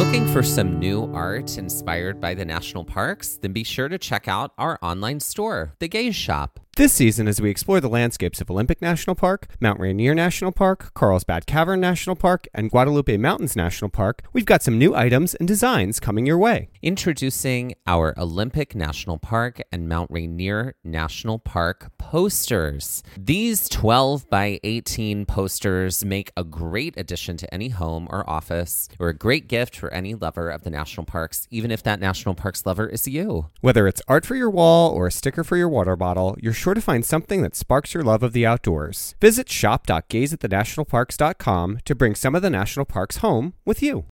Looking for some new art inspired by the national parks? Then be sure to check out our online store, The Gaze Shop. This season, as we explore the landscapes of Olympic National Park, Mount Rainier National Park, Carlsbad Cavern National Park, and Guadalupe Mountains National Park, we've got some new items and designs coming your way. Introducing our Olympic National Park and Mount Rainier National Park posters. These 12 by 18 posters make a great addition to any home or office, or a great gift for any lover of the national parks, even if that national parks lover is you. Whether it's art for your wall or a sticker for your water bottle, you're sure to find something that sparks your love of the outdoors. Visit shop.gazeatthenationalparks.com to bring some of the national parks home with you.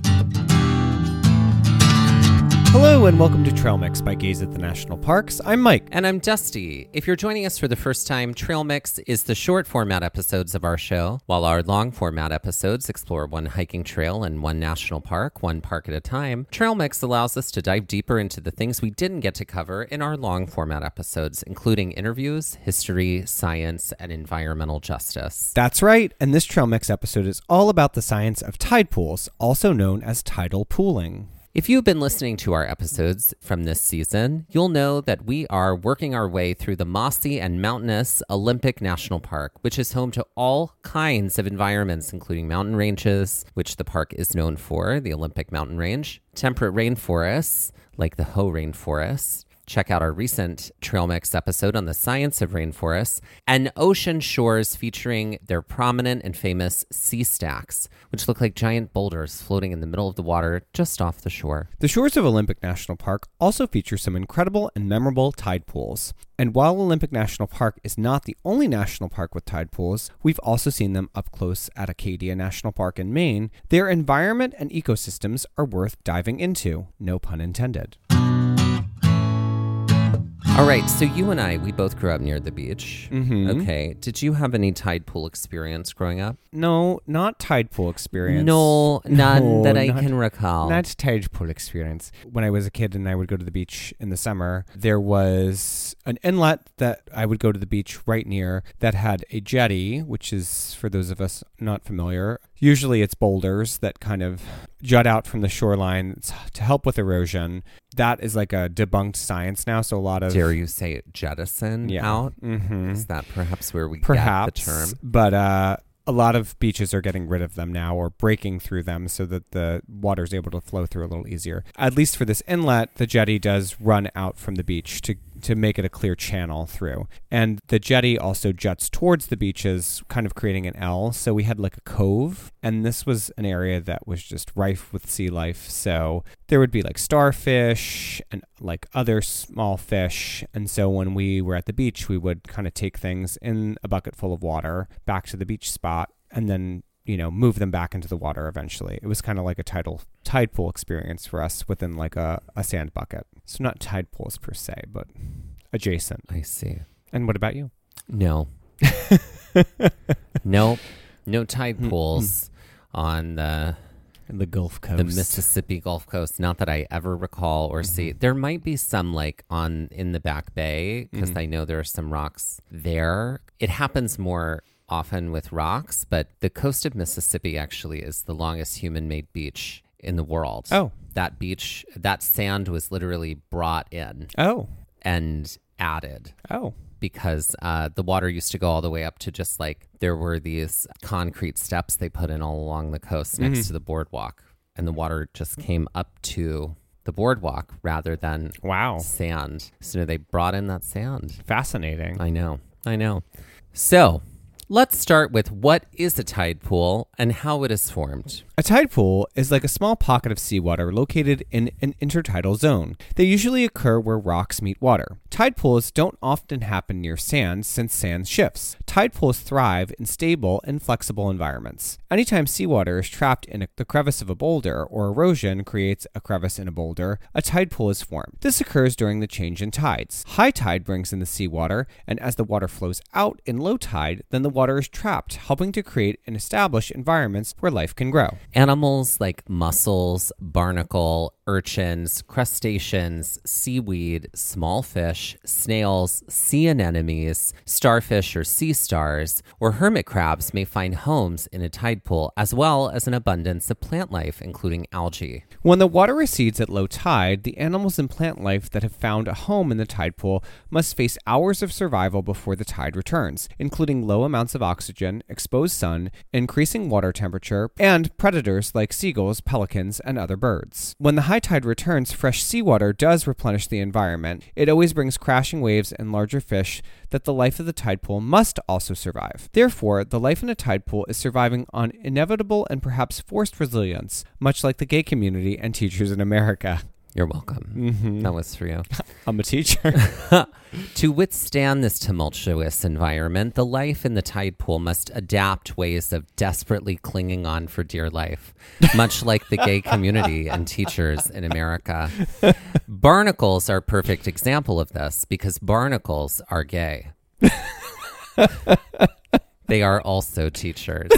Hello and welcome to Trail Mix by Gaze at the National Parks. I'm Mike. And I'm Dusty. If you're joining us for the first time, Trail Mix is the short format episodes of our show, while our long format episodes explore one hiking trail and one national park, one park at a time. Trail Mix allows us to dive deeper into the things we didn't get to cover in our long format episodes, including interviews, history, science, and environmental justice. That's right, and this Trail Mix episode is all about the science of tide pools, also known as tidal pooling. If you've been listening to our episodes from this season, you'll know that we are working our way through the mossy and mountainous Olympic National Park, which is home to all kinds of environments, including mountain ranges, which the park is known for, the Olympic Mountain Range, temperate rainforests, like the Hoh Rainforest. Check out our recent Trail Mix episode on the science of rainforests, and ocean shores featuring their prominent and famous sea stacks, which look like giant boulders floating in the middle of the water just off the shore. The shores of Olympic National Park also feature some incredible and memorable tide pools. And while Olympic National Park is not the only national park with tide pools, we've also seen them up close at Acadia National Park in Maine. Their environment and ecosystems are worth diving into, no pun intended. All right, so you and I, we both grew up near the beach. Mm-hmm. Okay. Did you have any tide pool experience growing up? No, not tide pool experience. No, none that I can recall. Not tide pool experience. When I was a kid and I would go to the beach in the summer, there was an inlet that I would go to the beach right near that had a jetty, which is, for those of us not familiar, usually it's boulders that kind of jut out from the shoreline to help with erosion. That is like a debunked science now, so a lot of... Dare you say it jettison out? Mm-hmm. Is that perhaps where we Perhaps, get the term? But a lot of beaches are getting rid of them now or breaking through them so that the water is able to flow through a little easier. At least for this inlet, the jetty does run out from the beach to make it a clear channel through. And the jetty also juts towards the beaches, kind of creating an L. So we had like a cove, and this was an area that was just rife with sea life. So there would be like starfish and like other small fish. And so when we were at the beach, we would kind of take things in a bucket full of water back to the beach spot and then, you know, move them back into the water eventually. It was kind of like a tide pool experience for us within like a sand bucket. So not tide pools per se, but adjacent. I see. And what about you? No. No tide pools on the Gulf Coast. The Mississippi Gulf Coast. Not that I ever recall or see. There might be some like in the Back Bay, because I know there are some rocks there. It happens more often with rocks, but the coast of Mississippi actually is the longest human-made beach in the world. Oh. That beach, that sand was literally brought in. Oh. And added. Oh. Because the water used to go all the way up to just like, there were these concrete steps they put in all along the coast next to the boardwalk. And the water just came up to the boardwalk rather than sand. So they brought in that sand. Fascinating. I know. So let's start with what is a tide pool and how it is formed. A tide pool is like a small pocket of seawater located in an intertidal zone. They usually occur where rocks meet water. Tide pools don't often happen near sand since sand shifts. Tide pools thrive in stable and flexible environments. Anytime seawater is trapped in the crevice of a boulder or erosion creates a crevice in a boulder, a tide pool is formed. This occurs during the change in tides. High tide brings in the seawater, and as the water flows out in low tide, then the water is trapped, helping to create and establish environments where life can grow. Animals like mussels, barnacle, urchins, crustaceans, seaweed, small fish, snails, sea anemones, starfish or sea stars, or hermit crabs may find homes in a tide pool, as well as an abundance of plant life, including algae. When the water recedes at low tide, the animals and plant life that have found a home in the tide pool must face hours of survival before the tide returns, including low amounts of oxygen, exposed sun, increasing water temperature, and predators like seagulls, pelicans, and other birds. When the high tide returns, fresh seawater does replenish the environment. It always brings crashing waves and larger fish that the life of the tide pool must also survive. Therefore, the life in a tide pool is surviving on inevitable and perhaps forced resilience, much like the gay community and teachers in America. You're welcome. Mm-hmm. That was for you. I'm a teacher. To withstand this tumultuous environment, the life in the tide pool must adapt ways of desperately clinging on for dear life, much like the gay community and teachers in America. Barnacles are a perfect example of this because barnacles are gay. They are also teachers.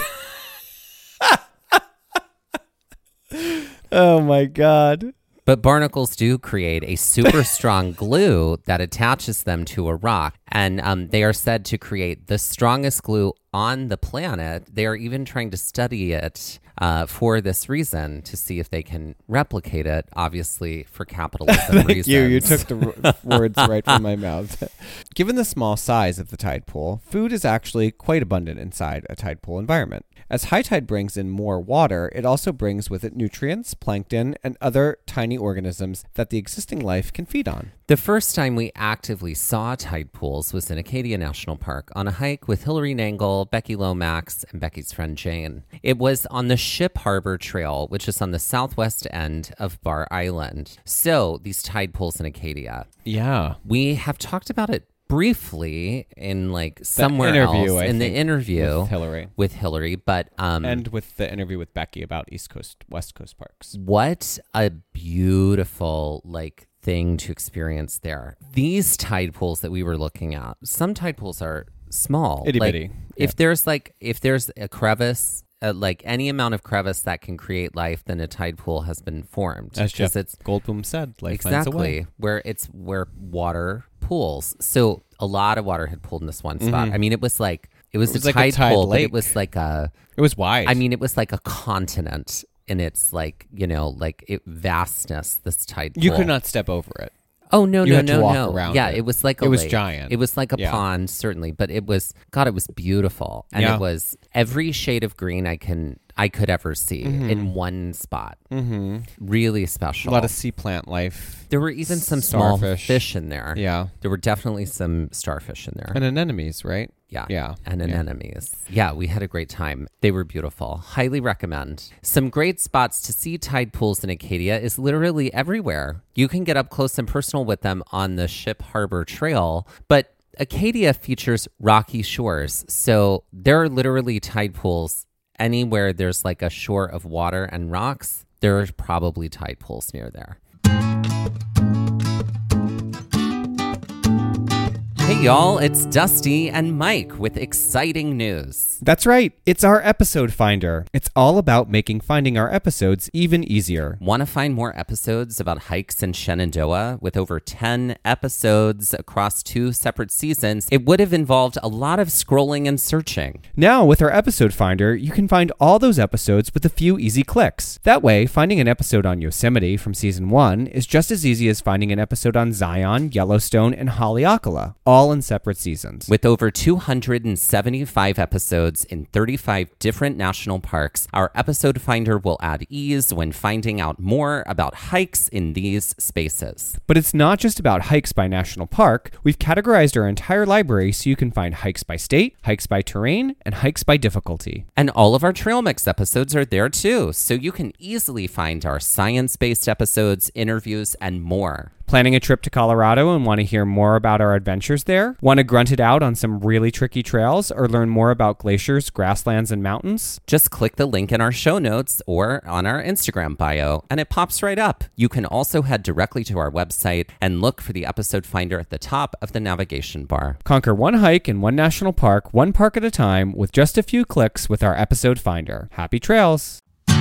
Oh my God. But barnacles do create a super strong glue that attaches them to a rock. And they are said to create the strongest glue on the planet. They are even trying to study it for this reason, to see if they can replicate it, obviously for capitalism reasons. You took the words right from my mouth. Given the small size of the tide pool, food is actually quite abundant inside a tide pool environment. As high tide brings in more water, it also brings with it nutrients, plankton, and other tiny organisms that the existing life can feed on. The first time we actively saw tide pools was in Acadia National Park on a hike with Hillary Nangle, Becky Lomax, and Becky's friend Jane. It was on the Ship Harbor Trail, which is on the southwest end of Bar Island. So, these tide pools in Acadia. Yeah. We have talked about it briefly in somewhere else in the interview with Hillary, but and with the interview with Becky about East Coast, West Coast parks. What a beautiful thing to experience there. These tide pools that we were looking at, some tide pools are small, itty bitty. If there's a crevice, any amount of crevice that can create life, then a tide pool has been formed. As Jeff Goldblum said, life finds a way. where water pools. So a lot of water had pooled in this one spot. Mm-hmm. I mean, it was a tide pool, lake. but it was it was wide. I mean, it was like a continent in its vastness. This tide pool. You could not step over it. Oh, no. Around yeah, it. It was like a It was lake. giant. It was like a pond, certainly, but it was beautiful. And it was every shade of green I could ever see in one spot. Mm-hmm. Really special. A lot of sea plant life. There were even some starfish. small fish in there. Yeah. There were definitely some starfish in there. And anemones, right? Yeah. And anemones. Yeah, we had a great time. They were beautiful. Highly recommend. Some great spots to see tide pools in Acadia is literally everywhere. You can get up close and personal with them on the Ship Harbor Trail, but Acadia features rocky shores. So there are literally tide pools anywhere there's a shore of water and rocks. There are probably tide pools near there. Hey y'all, it's Dusty and Mike with exciting news. That's right. It's our episode finder. It's all about making finding our episodes even easier. Want to find more episodes about hikes in Shenandoah? With over 10 episodes across 2 separate seasons, it would have involved a lot of scrolling and searching. Now, with our episode finder, you can find all those episodes with a few easy clicks. That way, finding an episode on Yosemite from season 1 is just as easy as finding an episode on Zion, Yellowstone, and Haleakala, all in separate seasons. With over 275 episodes in 35 different national parks, our episode finder will add ease when finding out more about hikes in these spaces. But it's not just about hikes by national park. We've categorized our entire library so you can find hikes by state, hikes by terrain, and hikes by difficulty. And all of our Trail Mix episodes are there too, so you can easily find our science-based episodes, interviews, and more. Planning a trip to Colorado and want to hear more about our adventures there? there? Want to grunt it out on some really tricky trails or learn more about glaciers, grasslands, and mountains? Just click the link in our show notes or on our Instagram bio, and it pops right up. You can also head directly to our website and look for the episode finder at the top of the navigation bar. Conquer one hike in one national park, one park at a time, with just a few clicks with our episode finder. Happy trails!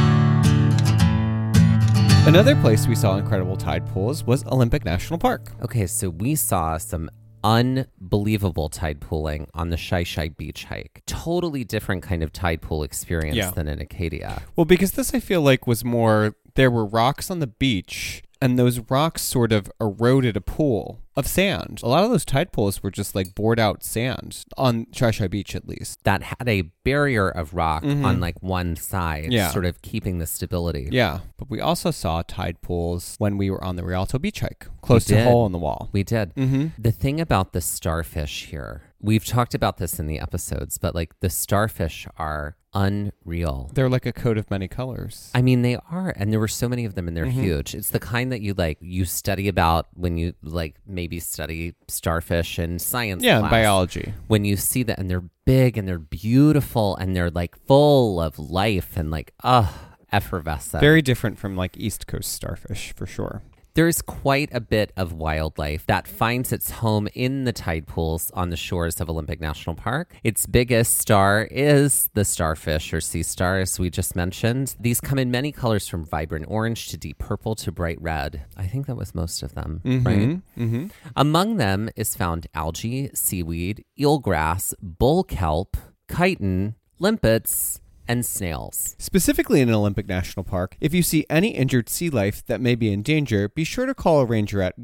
Another place we saw incredible tide pools was Olympic National Park. Okay, so we saw some unbelievable tide pooling on the Shai Shai Beach hike. Totally different kind of tide pool experience than in Acadia. Well, because this I feel like was more, there were rocks on the beach, and those rocks sort of eroded a pool of sand. A lot of those tide pools were just like bored out sand on Shai Shai Beach, at least. That had a barrier of rock on like one side, sort of keeping the stability. Yeah, but we also saw tide pools when we were on the Rialto Beach hike, close to Hole in the Wall. We did. The thing about the starfish here, we've talked about this in the episodes, but like the starfish are unreal. They're like a coat of many colors. I mean, they are, and there were so many of them, and they're huge. It's the kind that you study about when you maybe study starfish in science class. In biology. When you see that, and they're big, and they're beautiful, and they're like full of life, and effervescent. Very different from like East Coast starfish, for sure. There's quite a bit of wildlife that finds its home in the tide pools on the shores of Olympic National Park. Its biggest star is the starfish or sea star, as we just mentioned. These come in many colors from vibrant orange to deep purple to bright red. I think that was most of them, right? Among them is found algae, seaweed, eelgrass, bull kelp, chitin, limpets, and snails. Specifically in Olympic National Park, if you see any injured sea life that may be in danger, be sure to call a ranger at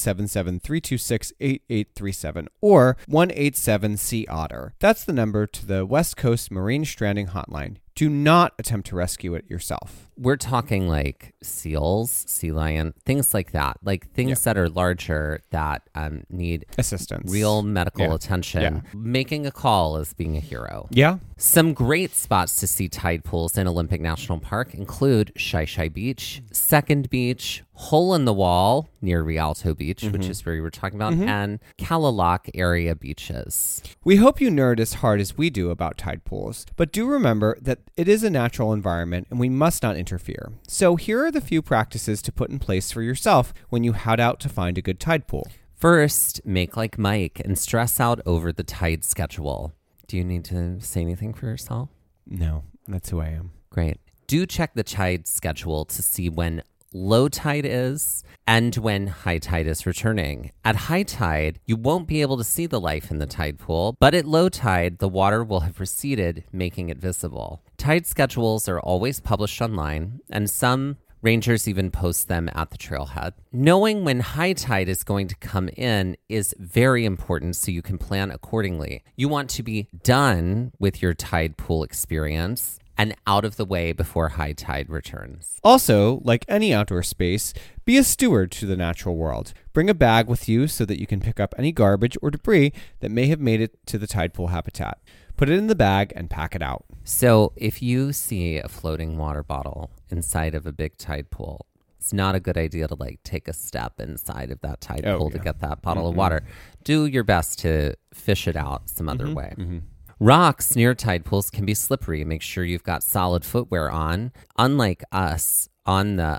1-877-326-8837 or 187-SEA-OTTER. That's the number to the West Coast Marine Stranding Hotline. Do not attempt to rescue it yourself. We're talking like seals, sea lion, things like that. Like things that are larger that need assistance, real medical attention. Making a call is being a hero. Yeah. Some great spots to see tide pools in Olympic National Park include Shai Shai Beach, Second Beach, Hole in the Wall near Rialto Beach, which is where you were talking about, and Kalaloch area beaches. We hope you nerd as hard as we do about tide pools, but do remember that it is a natural environment and we must not interfere. So here are the few practices to put in place for yourself when you head out to find a good tide pool. First, make like Mike and stress out over the tide schedule. Do you need to say anything for yourself? No, that's who I am. Great. Do check the tide schedule to see when low tide is and when high tide is returning. At high tide, you won't be able to see the life in the tide pool, but at low tide, the water will have receded, making it visible. Tide schedules are always published online, and some rangers even post them at the trailhead. Knowing when high tide is going to come in is very important so you can plan accordingly. You want to be done with your tide pool experience and out of the way before high tide returns. Also, like any outdoor space, be a steward to the natural world. Bring a bag with you so that you can pick up any garbage or debris that may have made it to the tide pool habitat. Put it in the bag and pack it out. So if you see a floating water bottle inside of a big tide pool, it's not a good idea to take a step inside of that tide pool to get that bottle of water. Do your best to fish it out some other way. Rocks near tide pools can be slippery. Make sure you've got solid footwear on. Unlike us on the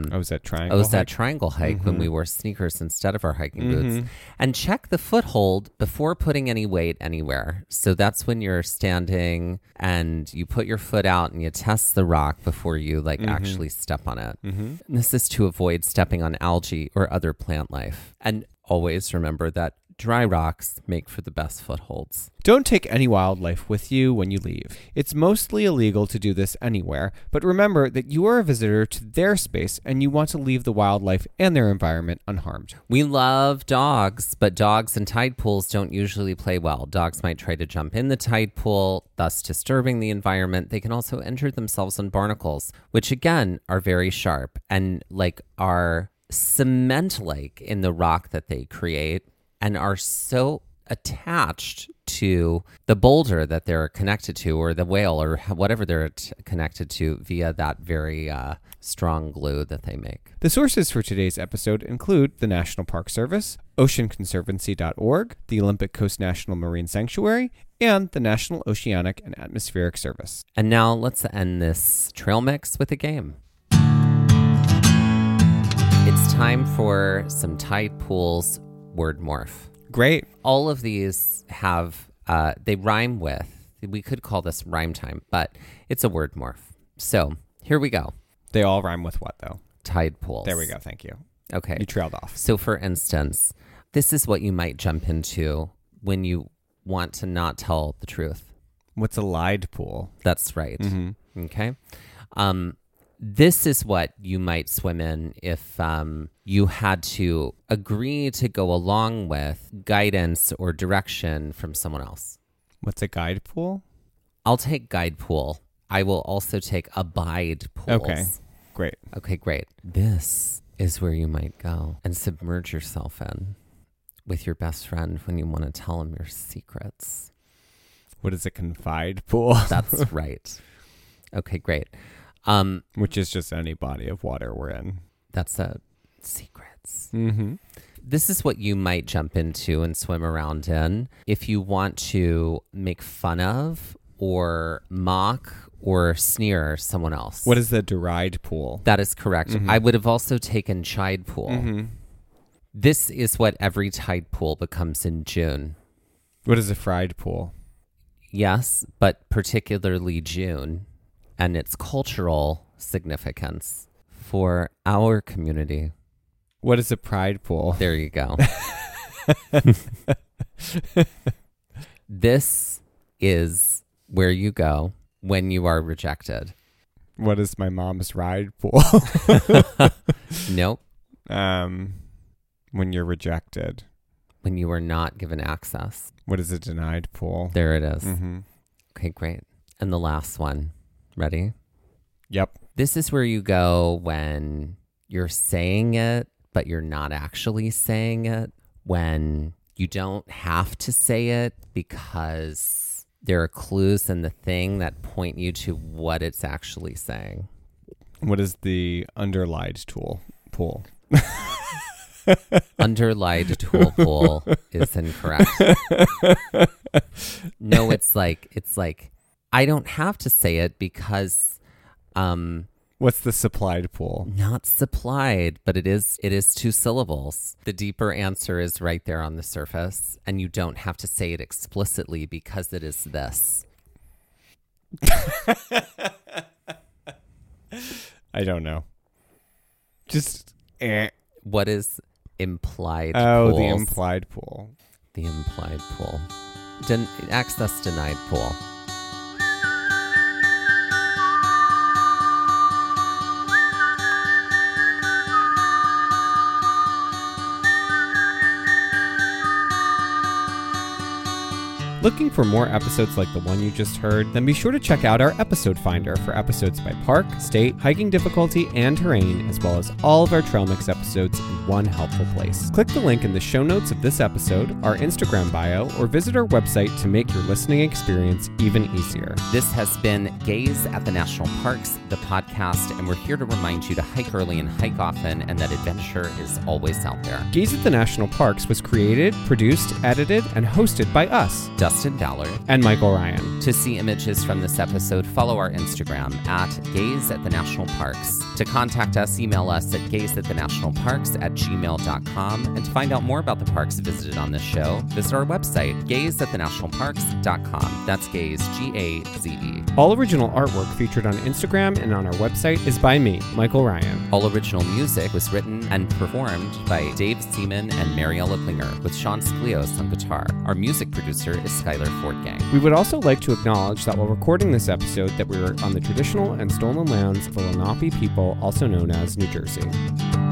triangle hike when we wore sneakers instead of our hiking boots. And check the foothold before putting any weight anywhere. So that's when you're standing and you put your foot out and you test the rock before you actually step on it. And this is to avoid stepping on algae or other plant life. And always remember that dry rocks make for the best footholds. Don't take any wildlife with you when you leave. It's mostly illegal to do this anywhere, but remember that you are a visitor to their space and you want to leave the wildlife and their environment unharmed. We love dogs, but dogs in tide pools don't usually play well. Dogs might try to jump in the tide pool, thus disturbing the environment. They can also injure themselves in barnacles, which again are very sharp and are cement-like in the rock that they create, and are so attached to the boulder that they're connected to, or the whale, or whatever they're connected to, via that very strong glue that they make. The sources for today's episode include the National Park Service, oceanconservancy.org, the Olympic Coast National Marine Sanctuary, and the National Oceanic and Atmospheric Service. And now let's end this trail mix with a game. It's time for some Tide Pools word morph. Great. All of these have, they rhyme with, we could call this rhyme time, but it's a word morph. So here we go. They all rhyme with what, though? Tide pools. There we go. Thank you. Okay. You trailed off. So for instance, this is what you might jump into when you want to not tell the truth. What's a lied pool? That's right. Mm-hmm. Okay. This is what you might swim in if you had to agree to go along with guidance or direction from someone else. What's a guide pool? I'll take guide pool. I will also take abide pools. Okay, great. Okay, great. This is where you might go and submerge yourself in with your best friend when you want to tell him your secrets. What is a confide pool? That's right. Okay, great. Which is just any body of water we're in. That's a secrets. Mm-hmm. This is what you might jump into and swim around in if you want to make fun of or mock or sneer someone else. What is the deride pool? That is correct. Mm-hmm. I would have also taken chide pool. Mm-hmm. This is what every tide pool becomes in June. What is a fried pool? Yes, but particularly June and its cultural significance for our community. What is a pride pool? There you go. This is where you go when you are rejected. What is my mom's ride pool? Nope. When you're rejected. When you are not given access. What is a denied pool? There it is. Mm-hmm. Okay, great. And the last one. Ready? Yep. This is where you go when you're saying it, but you're not actually saying it. When you don't have to say it because there are clues in the thing that point you to what it's actually saying. What is the underlied pool? Underlied tool pool is incorrect. No, it's like I don't have to say it because What's the supplied pool? not supplied, but it is 2 syllables. The deeper answer is right there on the surface, and you don't have to say it explicitly because it is this. I don't know. Just What is implied Oh, the pools? implied pool. The implied pool. Access denied pool. Looking for more episodes like the one you just heard? Then be sure to check out our episode finder for episodes by park, state, hiking difficulty, and terrain, as well as all of our Trail Mix episodes in one helpful place. Click the link in the show notes of this episode, our Instagram bio, or visit our website to make your listening experience even easier. This has been Gaze at the National Parks, the podcast, and we're here to remind you to hike early and hike often, and that adventure is always out there. Gaze at the National Parks was created, produced, edited, and hosted by us, Dustin Ballard. and Michael Ryan. To see images from this episode, follow our Instagram at Gaze at the National Parks. To contact us, email us at gazeatthenationalparks@gmail.com. And to find out more about the parks visited on this show, visit our website, gazeatthenationalparks.com. That's Gaze, G-A-Z-E. All original artwork featured on Instagram and on our website is by me, Michael Ryan. All original music was written and performed by Dave Seaman and Mariella Klinger, with Sean Sklios on guitar. Our music producer is Skylar Fortgang. We would also like to acknowledge that while recording this episode that we were on the traditional and stolen lands of the Lenape people, also known as New Jersey.